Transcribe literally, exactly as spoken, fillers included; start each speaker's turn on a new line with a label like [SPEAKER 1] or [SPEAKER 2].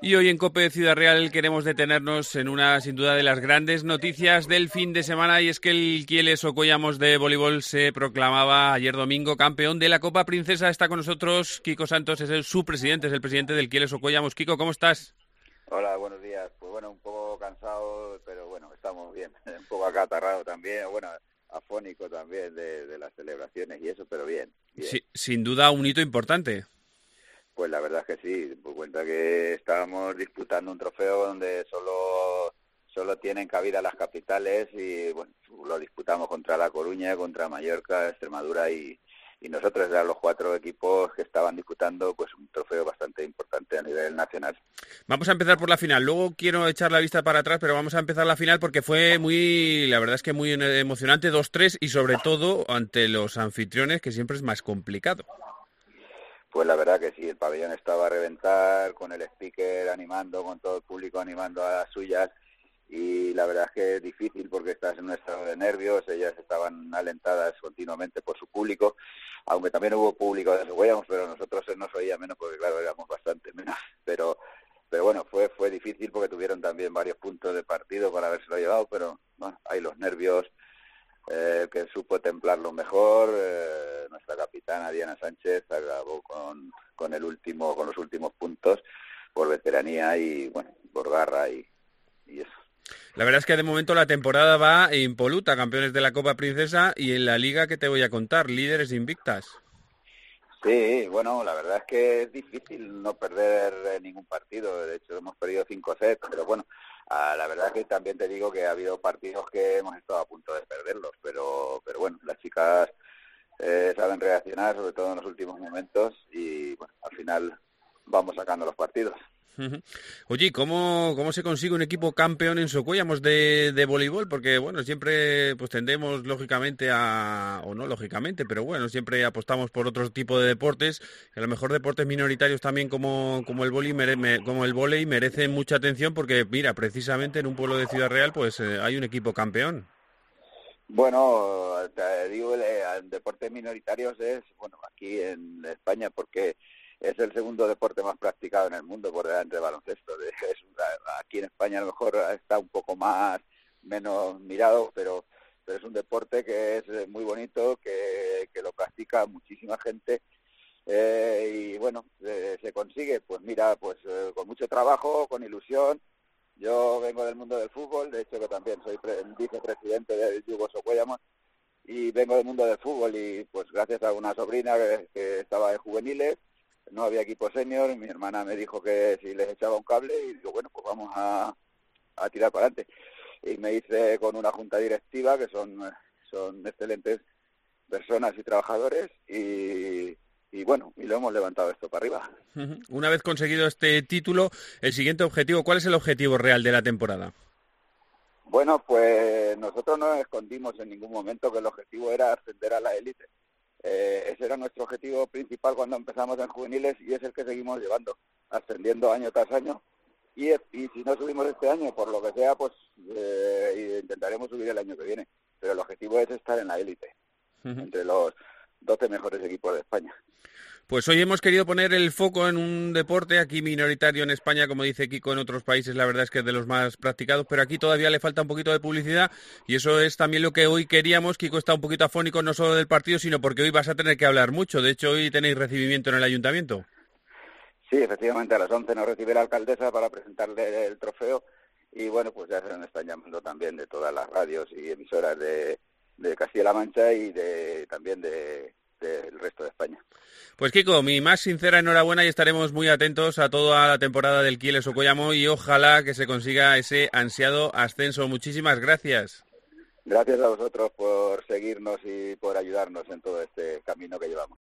[SPEAKER 1] Y hoy en COPE Ciudad Real queremos detenernos en una, sin duda, de las grandes noticias del fin de semana, y es que el Kieles Okoyamos de voleibol se proclamaba ayer domingo campeón de la Copa Princesa. Está con nosotros Kiko Santos, es el, su presidente, es el presidente del Kieles Okoyamos. Kiko, ¿cómo estás?
[SPEAKER 2] Hola, buenos días. Pues bueno, un poco cansado, pero bueno, estamos bien. Un poco acatarrado también, bueno, afónico también de, de las celebraciones y eso, pero bien, bien.
[SPEAKER 1] Sí, sin duda un hito importante.
[SPEAKER 2] Pues la verdad es que sí, por cuenta que estábamos disputando un trofeo donde solo solo tienen cabida las capitales y bueno, lo disputamos contra La Coruña, contra Mallorca, Extremadura y, y nosotros eran los cuatro equipos que estaban disputando pues un trofeo bastante importante a nivel nacional.
[SPEAKER 1] Vamos a empezar por la final, luego quiero echar la vista para atrás, pero vamos a empezar la final porque fue muy, la verdad es que muy emocionante, dos tres, y sobre todo ante los anfitriones, que siempre es más complicado.
[SPEAKER 2] Pues la verdad que sí, el pabellón estaba a reventar, con el speaker animando, con todo el público animando a las suyas, y la verdad es que es difícil porque estás en un estado de nervios, ellas estaban alentadas continuamente por su público, aunque también hubo público de Okoyamos, pero nosotros nos oía menos porque claro, éramos bastante menos, pero pero bueno, fue fue difícil porque tuvieron también varios puntos de partido para habérselo llevado, pero bueno, hay los nervios, eh, que supo templarlo mejor, eh, nuestra capitana Diana Sánchez acabó con, con el último, con los últimos puntos por veteranía y bueno, por garra y, y eso.
[SPEAKER 1] La verdad es que de momento la temporada va impoluta, campeones de la Copa Princesa, y en la Liga, ¿qué te voy a contar? Líderes invictas.
[SPEAKER 2] Sí, bueno, la verdad es que es difícil no perder ningún partido, de hecho hemos perdido cinco sets, pero bueno, ah, la verdad es que también te digo que ha habido partidos que hemos estado a punto de perderlos, pero pero bueno, las chicas eh, saben reaccionar, sobre todo en los últimos momentos, y bueno, al final vamos sacando los partidos.
[SPEAKER 1] Oye, ¿cómo, ¿cómo se consigue un equipo campeón en Socuellamos de, de voleibol? Porque, bueno, siempre pues tendemos, lógicamente, a... o no lógicamente, pero bueno, siempre apostamos por otro tipo de deportes. A lo mejor deportes minoritarios también como, como el vóley mere, me, como el vóley merecen mucha atención porque, mira, precisamente en un pueblo de Ciudad Real pues eh, hay un equipo campeón.
[SPEAKER 2] Bueno, te digo, el deportes minoritarios es, bueno, aquí en España, porque es el segundo deporte más practicado en el mundo por delante del baloncesto. Es, aquí en España a lo mejor está un poco más, menos mirado, pero, pero es un deporte que es muy bonito, que, que lo practica muchísima gente, eh, y bueno, eh, se consigue, pues mira, pues eh, con mucho trabajo, con ilusión. Yo vengo del mundo del fútbol, de hecho que también soy pre- vicepresidente del Yugos Okoyamos, y vengo del mundo del fútbol y pues gracias a una sobrina que, que estaba en juveniles, no había equipo senior, mi hermana me dijo que si les echaba un cable y digo, bueno, pues vamos a, a tirar para adelante. Y me hice con una junta directiva que son, son excelentes personas y trabajadores y, y bueno, y lo hemos levantado esto para arriba.
[SPEAKER 1] Una vez conseguido este título, el siguiente objetivo, ¿cuál es el objetivo real de la temporada?
[SPEAKER 2] Bueno, pues nosotros no escondimos en ningún momento que el objetivo era ascender a la élite. Eh, ese era nuestro objetivo principal cuando empezamos en juveniles y es el que seguimos llevando, ascendiendo año tras año. Y, y si no subimos este año, por lo que sea, pues eh, intentaremos subir el año que viene. Pero el objetivo es estar en la élite, uh-huh, entre los doce mejores equipos de España.
[SPEAKER 1] Pues hoy hemos querido poner el foco en un deporte aquí minoritario en España, como dice Kiko, en otros países la verdad es que es de los más practicados, pero aquí todavía le falta un poquito de publicidad y eso es también lo que hoy queríamos. Kiko está un poquito afónico no solo del partido, sino porque hoy vas a tener que hablar mucho. De hecho, hoy tenéis recibimiento en el ayuntamiento.
[SPEAKER 2] Sí, efectivamente, a las once nos recibe la alcaldesa para presentarle el trofeo y bueno, pues ya se nos están llamando también de todas las radios y emisoras de, de Castilla-La Mancha y de también de... del resto de España.
[SPEAKER 1] Pues Kiko, mi más sincera enhorabuena y estaremos muy atentos a toda la temporada del Kieles Okoyamo y ojalá que se consiga ese ansiado ascenso. Muchísimas gracias.
[SPEAKER 2] Gracias a vosotros por seguirnos y por ayudarnos en todo este camino que llevamos.